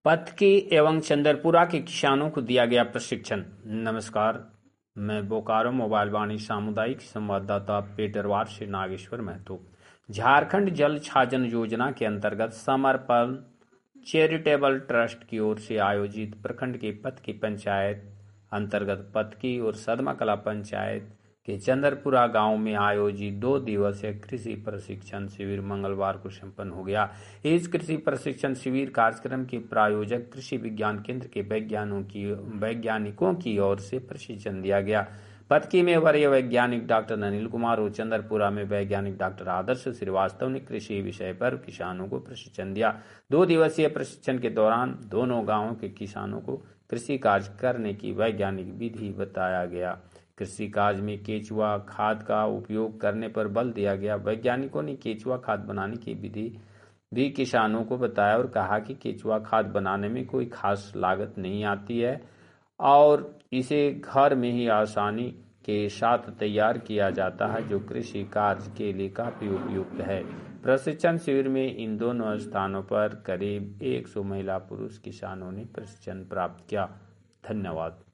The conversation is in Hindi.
पतकी एवं चंदरपुरा के किसानों को दिया गया प्रशिक्षण। नमस्कार, मैं बोकारो मोबाइल वाणी सामुदायिक संवाददाता पेटरवार से नागेश्वर महतो। झारखंड जल छाजन योजना के अंतर्गत समर्पण चैरिटेबल ट्रस्ट की ओर से आयोजित प्रखंड के पतकी पंचायत अंतर्गत पतकी और सदमा कला पंचायत के चंदरपुरा गांव में आयोजित 2 दिवसीय कृषि प्रशिक्षण शिविर मंगलवार को संपन्न हो गया। इस कृषि प्रशिक्षण शिविर कार्यक्रम के प्रायोजक कृषि विज्ञान केंद्र के वैज्ञानिकों की ओर से प्रशिक्षण दिया गया। पतकी में वरीय वैज्ञानिक डॉक्टर अनिल कुमार और चंदरपुरा में वैज्ञानिक डॉक्टर आदर्श श्रीवास्तव ने कृषि विषय पर किसानों को प्रशिक्षण दिया। 2 दिवसीय प्रशिक्षण के दौरान दोनों गांवों के किसानों को कृषि कार्य करने की वैज्ञानिक विधि बताया गया। कृषि कार्य में केचुआ खाद का उपयोग करने पर बल दिया गया। वैज्ञानिकों ने केचुआ खाद बनाने की विधि भी किसानों को बताया और कहा कि केचुआ खाद बनाने में कोई खास लागत नहीं आती है और इसे घर में ही आसानी के साथ तैयार किया जाता है, जो कृषि कार्य के लिए काफी उपयुक्त है। प्रशिक्षण शिविर में इन दोनों स्थानों पर करीब 100 महिला पुरुष किसानों ने प्रशिक्षण प्राप्त किया। धन्यवाद।